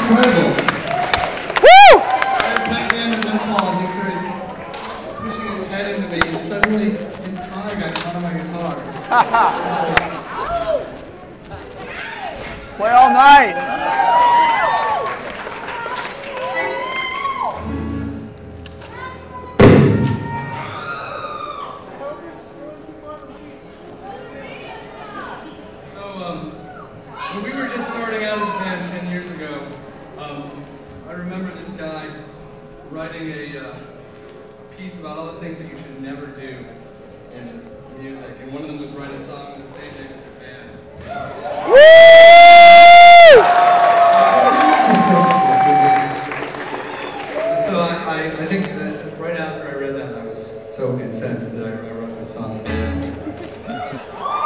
incredible. Woo! I had back in this wall and he started pushing his head into me and suddenly his tie got caught on my guitar. Play all night. When we were just starting out as a band 10 years ago, I remember this guy writing a piece about all the things that you should never do in music, and one of them was write a song with the same name as your band. Woo! And so I think that right after I read that, I was so incensed that I wrote this song.